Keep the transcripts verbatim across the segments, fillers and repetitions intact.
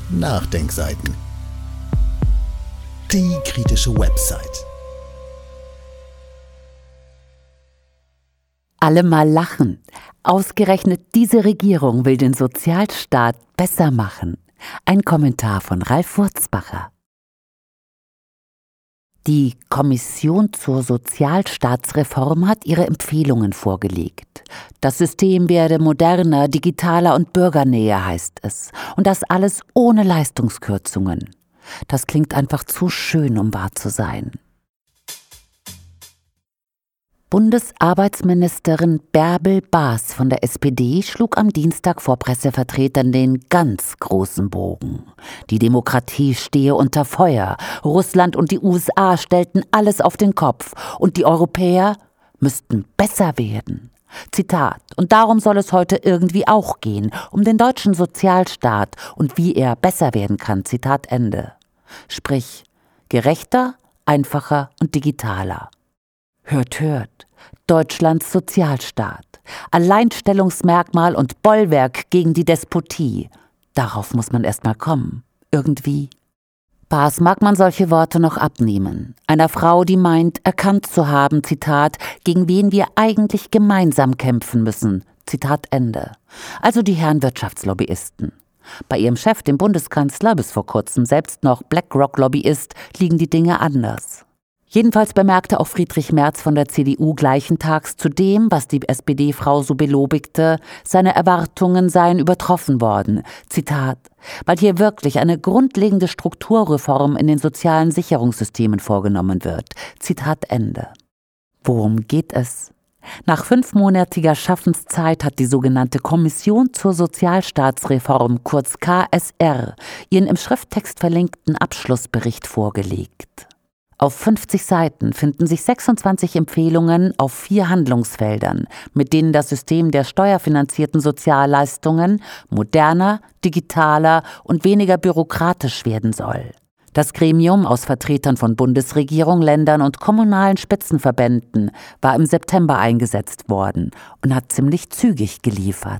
Nachdenkseiten. Die kritische Website. Alle mal lachen. Ausgerechnet diese Regierung will den Sozialstaat besser machen. Ein Kommentar von Ralf Wurzbacher. Die Kommission zur Sozialstaatsreform hat ihre Empfehlungen vorgelegt. Das System werde moderner, digitaler und bürgernäher, heißt es. Und das alles ohne Leistungskürzungen. Das klingt einfach zu schön, um wahr zu sein. Bundesarbeitsministerin Bärbel Baas von der S P D schlug am Dienstag vor Pressevertretern den ganz großen Bogen. Die Demokratie stehe unter Feuer. Russland und die U S A stellten alles auf den Kopf. Und die Europäer müssten besser werden. Zitat: Und darum soll es heute irgendwie auch gehen, um den deutschen Sozialstaat und wie er besser werden kann. Zitat Ende. Sprich, gerechter, einfacher und digitaler. Hört, hört. Deutschlands Sozialstaat. Alleinstellungsmerkmal und Bollwerk gegen die Despotie. Darauf muss man erst mal kommen. Irgendwie. Baas mag man solche Worte noch abnehmen. Einer Frau, die meint, erkannt zu haben, Zitat, gegen wen wir eigentlich gemeinsam kämpfen müssen. Zitat Ende. Also die Herren Wirtschaftslobbyisten. Bei ihrem Chef, dem Bundeskanzler, bis vor kurzem selbst noch BlackRock-Lobbyist, liegen die Dinge anders. Jedenfalls bemerkte auch Friedrich Merz von der C D U gleichen Tags zu dem, was die S P D-Frau so belobigte, seine Erwartungen seien übertroffen worden. Zitat: Weil hier wirklich eine grundlegende Strukturreform in den sozialen Sicherungssystemen vorgenommen wird. Zitat Ende. Worum geht es? Nach fünfmonatiger Schaffenszeit hat die sogenannte Kommission zur Sozialstaatsreform, kurz K S R, ihren im Schrifttext verlinkten Abschlussbericht vorgelegt. Auf fünfzig Seiten finden sich sechsundzwanzig Empfehlungen auf vier Handlungsfeldern, mit denen das System der steuerfinanzierten Sozialleistungen moderner, digitaler und weniger bürokratisch werden soll. Das Gremium aus Vertretern von Bundesregierung, Ländern und kommunalen Spitzenverbänden war im September eingesetzt worden und hat ziemlich zügig geliefert.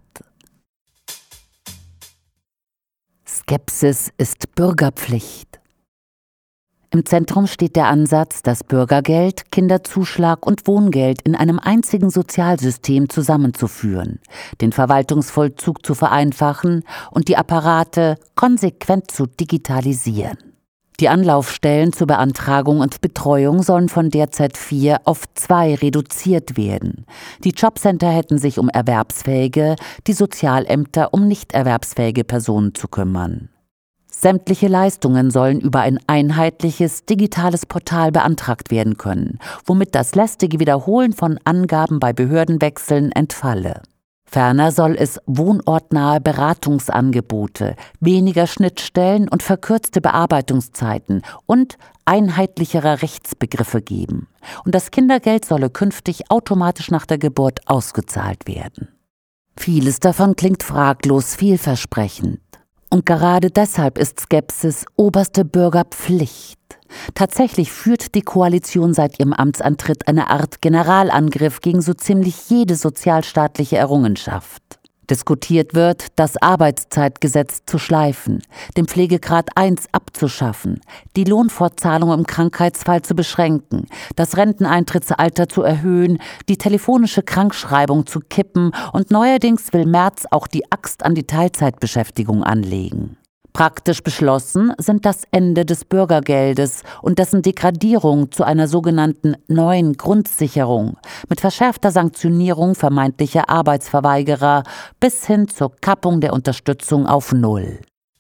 Skepsis ist Bürgerpflicht. Im Zentrum steht der Ansatz, das Bürgergeld, Kinderzuschlag und Wohngeld in einem einzigen Sozialsystem zusammenzuführen, den Verwaltungsvollzug zu vereinfachen und die Apparate konsequent zu digitalisieren. Die Anlaufstellen zur Beantragung und Betreuung sollen von derzeit vier auf zwei reduziert werden. Die Jobcenter hätten sich um erwerbsfähige, die Sozialämter um nicht erwerbsfähige Personen zu kümmern. Sämtliche Leistungen sollen über ein einheitliches, digitales Portal beantragt werden können, womit das lästige Wiederholen von Angaben bei Behördenwechseln entfalle. Ferner soll es wohnortnahe Beratungsangebote, weniger Schnittstellen und verkürzte Bearbeitungszeiten und einheitlichere Rechtsbegriffe geben. Und das Kindergeld solle künftig automatisch nach der Geburt ausgezahlt werden. Vieles davon klingt fraglos vielversprechend. Und gerade deshalb ist Skepsis oberste Bürgerpflicht. Tatsächlich führt die Koalition seit ihrem Amtsantritt eine Art Generalangriff gegen so ziemlich jede sozialstaatliche Errungenschaft. Diskutiert wird, das Arbeitszeitgesetz zu schleifen, den Pflegegrad eins abzuschaffen, die Lohnfortzahlung im Krankheitsfall zu beschränken, das Renteneintrittsalter zu erhöhen, die telefonische Krankschreibung zu kippen und neuerdings will Merz auch die Axt an die Teilzeitbeschäftigung anlegen. Praktisch beschlossen sind das Ende des Bürgergeldes und dessen Degradierung zu einer sogenannten neuen Grundsicherung mit verschärfter Sanktionierung vermeintlicher Arbeitsverweigerer bis hin zur Kappung der Unterstützung auf Null.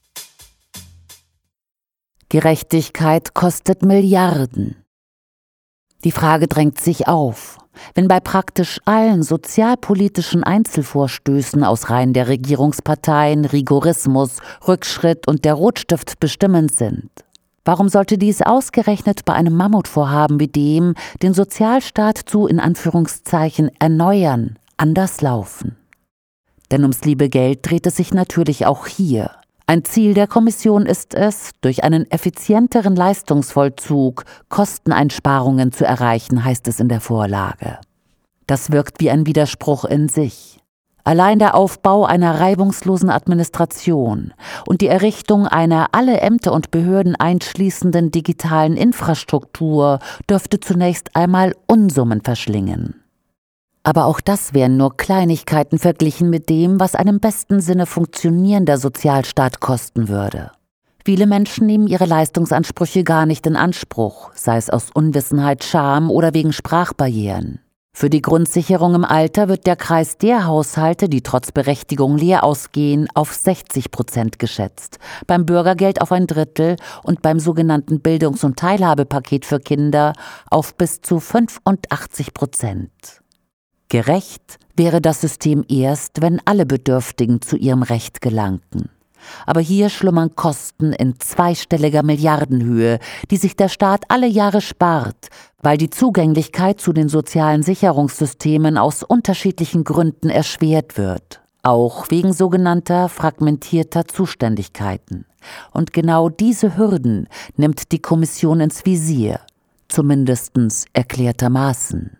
Gerechtigkeit kostet Milliarden. Die Frage drängt sich auf. Wenn bei praktisch allen sozialpolitischen Einzelvorstößen aus Reihen der Regierungsparteien Rigorismus, Rückschritt und der Rotstift bestimmend sind, warum sollte dies ausgerechnet bei einem Mammutvorhaben wie dem, den Sozialstaat zu, in Anführungszeichen, erneuern, anders laufen? Denn ums liebe Geld dreht es sich natürlich auch hier. Ein Ziel der Kommission ist es, durch einen effizienteren Leistungsvollzug Kosteneinsparungen zu erreichen, heißt es in der Vorlage. Das wirkt wie ein Widerspruch in sich. Allein der Aufbau einer reibungslosen Administration und die Errichtung einer alle Ämter und Behörden einschließenden digitalen Infrastruktur dürfte zunächst einmal Unsummen verschlingen. Aber auch das wären nur Kleinigkeiten verglichen mit dem, was einem im besten Sinne funktionierender Sozialstaat kosten würde. Viele Menschen nehmen ihre Leistungsansprüche gar nicht in Anspruch, sei es aus Unwissenheit, Scham oder wegen Sprachbarrieren. Für die Grundsicherung im Alter wird der Kreis der Haushalte, die trotz Berechtigung leer ausgehen, auf sechzig Prozent geschätzt, beim Bürgergeld auf ein Drittel und beim sogenannten Bildungs- und Teilhabepaket für Kinder auf bis zu fünfundachtzig Prozent. Gerecht wäre das System erst, wenn alle Bedürftigen zu ihrem Recht gelangten. Aber hier schlummern Kosten in zweistelliger Milliardenhöhe, die sich der Staat alle Jahre spart, weil die Zugänglichkeit zu den sozialen Sicherungssystemen aus unterschiedlichen Gründen erschwert wird, auch wegen sogenannter fragmentierter Zuständigkeiten. Und genau diese Hürden nimmt die Kommission ins Visier, zumindest erklärtermaßen.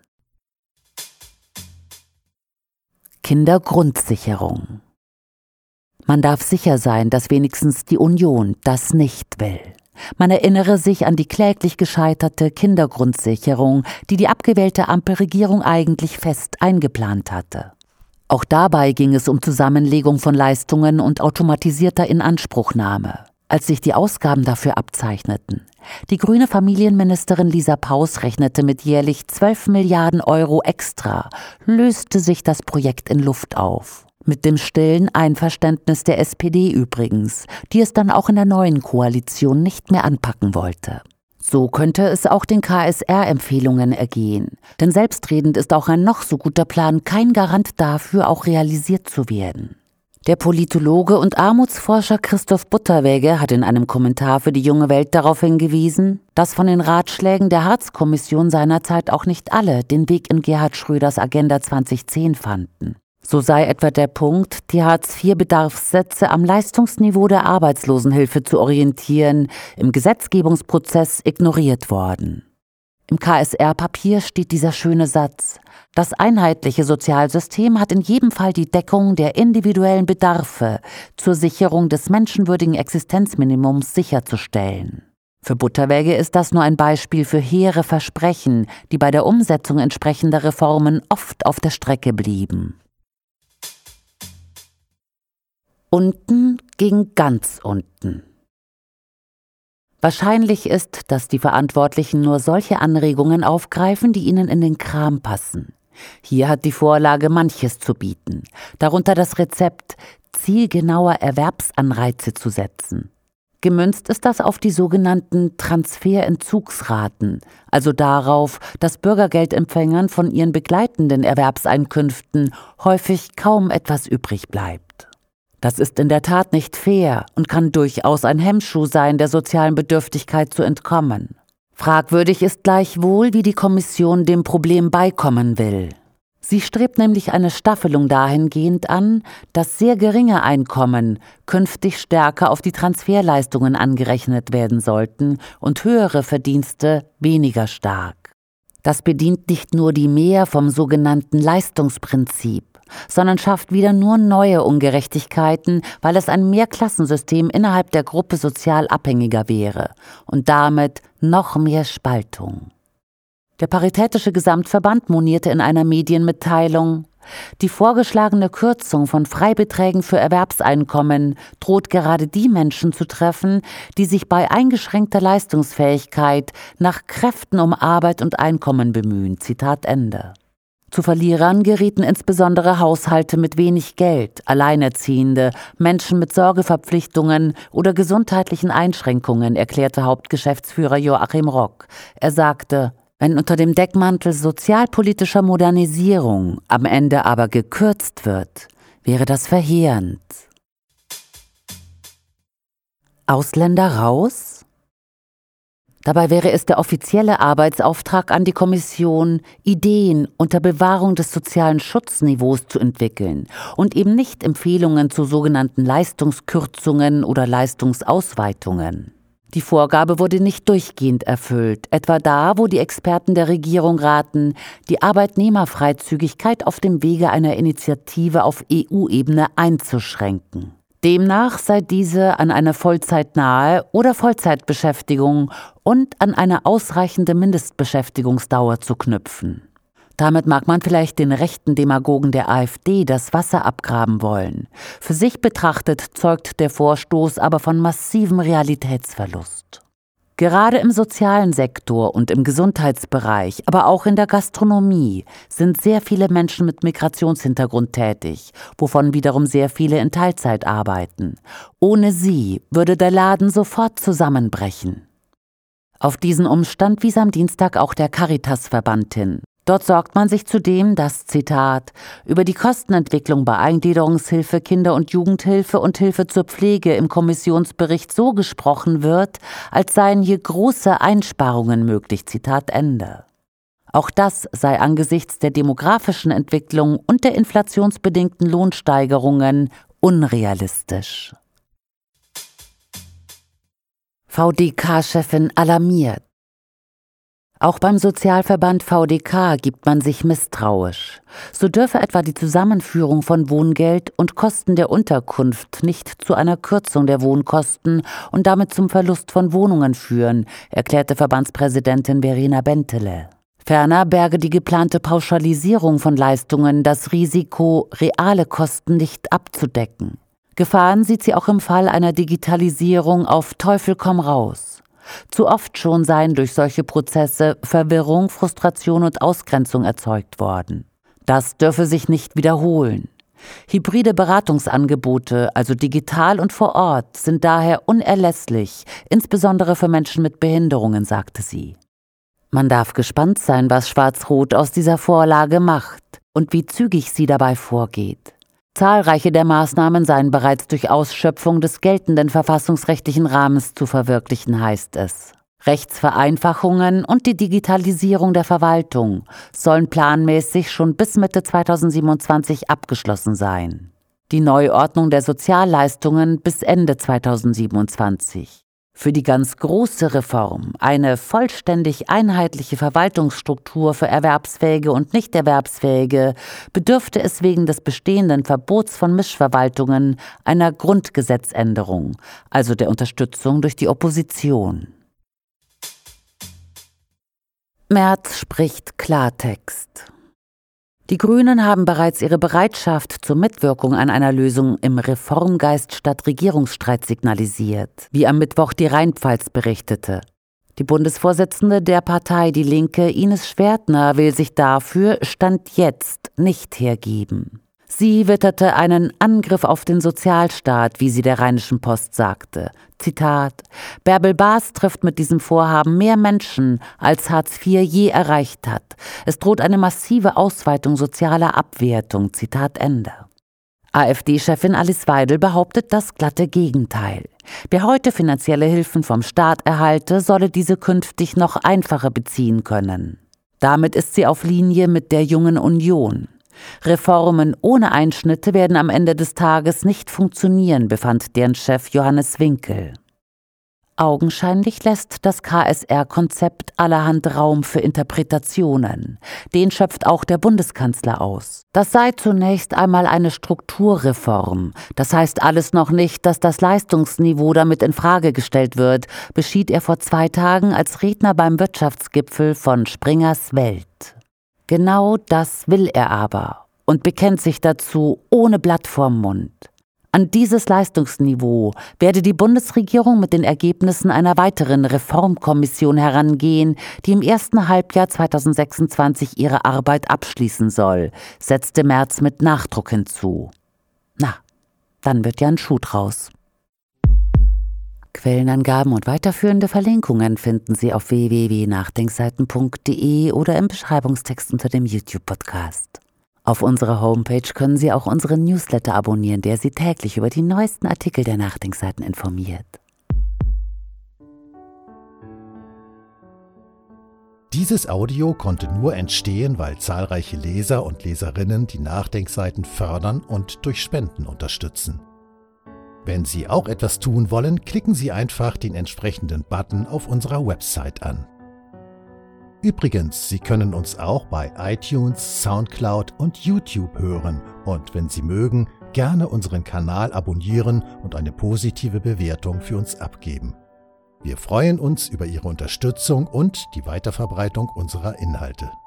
Kindergrundsicherung. Man darf sicher sein, dass wenigstens die Union das nicht will. Man erinnere sich an die kläglich gescheiterte Kindergrundsicherung, die die abgewählte Ampelregierung eigentlich fest eingeplant hatte. Auch dabei ging es um Zusammenlegung von Leistungen und automatisierter Inanspruchnahme. Als sich die Ausgaben dafür abzeichneten. Die grüne Familienministerin Lisa Paus rechnete mit jährlich zwölf Milliarden Euro extra, löste sich das Projekt in Luft auf. Mit dem stillen Einverständnis der S P D übrigens, die es dann auch in der neuen Koalition nicht mehr anpacken wollte. So könnte es auch den K S R-Empfehlungen ergehen. Denn selbstredend ist auch ein noch so guter Plan kein Garant dafür, auch realisiert zu werden. Der Politologe und Armutsforscher Christoph Butterwegge hat in einem Kommentar für die Junge Welt darauf hingewiesen, dass von den Ratschlägen der Hartz-Kommission seinerzeit auch nicht alle den Weg in Gerhard Schröders Agenda zweitausendzehn fanden. So sei etwa der Punkt, die Hartz vier Bedarfssätze am Leistungsniveau der Arbeitslosenhilfe zu orientieren, im Gesetzgebungsprozess ignoriert worden. Im K S R-Papier steht dieser schöne Satz: Das einheitliche Sozialsystem hat in jedem Fall die Deckung der individuellen Bedarfe zur Sicherung des menschenwürdigen Existenzminimums sicherzustellen. Für Butterwegge ist das nur ein Beispiel für hehre Versprechen, die bei der Umsetzung entsprechender Reformen oft auf der Strecke blieben. Unten gegen ganz unten. Wahrscheinlich ist, dass die Verantwortlichen nur solche Anregungen aufgreifen, die ihnen in den Kram passen. Hier hat die Vorlage manches zu bieten, darunter das Rezept, zielgenauer Erwerbsanreize zu setzen. Gemünzt ist das auf die sogenannten Transferentzugsraten, also darauf, dass Bürgergeldempfängern von ihren begleitenden Erwerbseinkünften häufig kaum etwas übrig bleibt. Das ist in der Tat nicht fair und kann durchaus ein Hemmschuh sein, der sozialen Bedürftigkeit zu entkommen. Fragwürdig ist gleichwohl, wie die Kommission dem Problem beikommen will. Sie strebt nämlich eine Staffelung dahingehend an, dass sehr geringe Einkommen künftig stärker auf die Transferleistungen angerechnet werden sollten und höhere Verdienste weniger stark. Das bedient nicht nur die Mehr vom sogenannten Leistungsprinzip, sondern schafft wieder nur neue Ungerechtigkeiten, weil es ein Mehrklassensystem innerhalb der Gruppe sozial abhängiger wäre und damit noch mehr Spaltung. Der Paritätische Gesamtverband monierte in einer Medienmitteilung: Die vorgeschlagene Kürzung von Freibeträgen für Erwerbseinkommen droht gerade die Menschen zu treffen, die sich bei eingeschränkter Leistungsfähigkeit nach Kräften um Arbeit und Einkommen bemühen. Zitat Ende. Zu Verlierern gerieten insbesondere Haushalte mit wenig Geld, Alleinerziehende, Menschen mit Sorgeverpflichtungen oder gesundheitlichen Einschränkungen, erklärte Hauptgeschäftsführer Joachim Rock. Er sagte: Wenn unter dem Deckmantel sozialpolitischer Modernisierung am Ende aber gekürzt wird, wäre das verheerend. Ausländer raus? Dabei wäre es der offizielle Arbeitsauftrag an die Kommission, Ideen unter Bewahrung des sozialen Schutzniveaus zu entwickeln und eben nicht Empfehlungen zu sogenannten Leistungskürzungen oder Leistungsausweitungen. Die Vorgabe wurde nicht durchgehend erfüllt, etwa da, wo die Experten der Regierung raten, die Arbeitnehmerfreizügigkeit auf dem Wege einer Initiative auf E U-Ebene einzuschränken. Demnach sei diese an eine vollzeitnahe oder Vollzeitbeschäftigung und an eine ausreichende Mindestbeschäftigungsdauer zu knüpfen. Damit mag man vielleicht den rechten Demagogen der AfD das Wasser abgraben wollen. Für sich betrachtet zeugt der Vorstoß aber von massivem Realitätsverlust. Gerade im sozialen Sektor und im Gesundheitsbereich, aber auch in der Gastronomie sind sehr viele Menschen mit Migrationshintergrund tätig, wovon wiederum sehr viele in Teilzeit arbeiten. Ohne sie würde der Laden sofort zusammenbrechen. Auf diesen Umstand wies am Dienstag auch der Caritas-Verband hin. Dort sorgt man sich zudem, dass, Zitat, über die Kostenentwicklung bei Eingliederungshilfe, Kinder- und Jugendhilfe und Hilfe zur Pflege im Kommissionsbericht so gesprochen wird, als seien hier große Einsparungen möglich, Zitat Ende. Auch das sei angesichts der demografischen Entwicklung und der inflationsbedingten Lohnsteigerungen unrealistisch. V D K-Chefin alarmiert. Auch beim Sozialverband V D K gibt man sich misstrauisch. So dürfe etwa die Zusammenführung von Wohngeld und Kosten der Unterkunft nicht zu einer Kürzung der Wohnkosten und damit zum Verlust von Wohnungen führen, erklärte Verbandspräsidentin Verena Bentele. Ferner berge die geplante Pauschalisierung von Leistungen das Risiko, reale Kosten nicht abzudecken. Gefahren sieht sie auch im Fall einer Digitalisierung auf Teufel komm raus. Zu oft schon seien durch solche Prozesse Verwirrung, Frustration und Ausgrenzung erzeugt worden. Das dürfe sich nicht wiederholen. Hybride Beratungsangebote, also digital und vor Ort, sind daher unerlässlich, insbesondere für Menschen mit Behinderungen, sagte sie. Man darf gespannt sein, was Schwarz-Rot aus dieser Vorlage macht und wie zügig sie dabei vorgeht. Zahlreiche der Maßnahmen seien bereits durch Ausschöpfung des geltenden verfassungsrechtlichen Rahmens zu verwirklichen, heißt es. Rechtsvereinfachungen und die Digitalisierung der Verwaltung sollen planmäßig schon bis Mitte zweitausendsiebenundzwanzig abgeschlossen sein. Die Neuordnung der Sozialleistungen bis Ende zweitausendsiebenundzwanzig. Für die ganz große Reform, eine vollständig einheitliche Verwaltungsstruktur für Erwerbsfähige und Nichterwerbsfähige, bedürfte es wegen des bestehenden Verbots von Mischverwaltungen einer Grundgesetzänderung, also der Unterstützung durch die Opposition. Merz spricht Klartext. Die Grünen haben bereits ihre Bereitschaft zur Mitwirkung an einer Lösung im Reformgeist statt Regierungsstreit signalisiert, wie am Mittwoch die Rheinpfalz berichtete. Die Bundesvorsitzende der Partei Die Linke, Ines Schwertner, will sich dafür Stand jetzt nicht hergeben. Sie witterte einen Angriff auf den Sozialstaat, wie sie der Rheinischen Post sagte. Zitat: Bärbel Baas trifft mit diesem Vorhaben mehr Menschen, als Hartz vier je erreicht hat. Es droht eine massive Ausweitung sozialer Abwertung. Zitat Ende. AfD-Chefin Alice Weidel behauptet das glatte Gegenteil. Wer heute finanzielle Hilfen vom Staat erhalte, solle diese künftig noch einfacher beziehen können. Damit ist sie auf Linie mit der Jungen Union. Reformen ohne Einschnitte werden am Ende des Tages nicht funktionieren, befand deren Chef Johannes Winkel. Augenscheinlich lässt das K S R-Konzept allerhand Raum für Interpretationen. Den schöpft auch der Bundeskanzler aus. Das sei zunächst einmal eine Strukturreform. Das heißt alles noch nicht, dass das Leistungsniveau damit in Frage gestellt wird, beschied er vor zwei Tagen als Redner beim Wirtschaftsgipfel von Springers Welt. Genau das will er aber und bekennt sich dazu ohne Blatt vorm Mund. An dieses Leistungsniveau werde die Bundesregierung mit den Ergebnissen einer weiteren Reformkommission herangehen, die im ersten Halbjahr zweitausendsechsundzwanzig ihre Arbeit abschließen soll, setzte Merz mit Nachdruck hinzu. Na, dann wird ja ein Schuh draus. Quellenangaben und weiterführende Verlinkungen finden Sie auf w w w punkt nachdenkseiten punkt d e oder im Beschreibungstext unter dem YouTube-Podcast. Auf unserer Homepage können Sie auch unseren Newsletter abonnieren, der Sie täglich über die neuesten Artikel der Nachdenkseiten informiert. Dieses Audio konnte nur entstehen, weil zahlreiche Leser und Leserinnen die Nachdenkseiten fördern und durch Spenden unterstützen. Wenn Sie auch etwas tun wollen, klicken Sie einfach den entsprechenden Button auf unserer Website an. Übrigens, Sie können uns auch bei iTunes, Soundcloud und YouTube hören und wenn Sie mögen, gerne unseren Kanal abonnieren und eine positive Bewertung für uns abgeben. Wir freuen uns über Ihre Unterstützung und die Weiterverbreitung unserer Inhalte.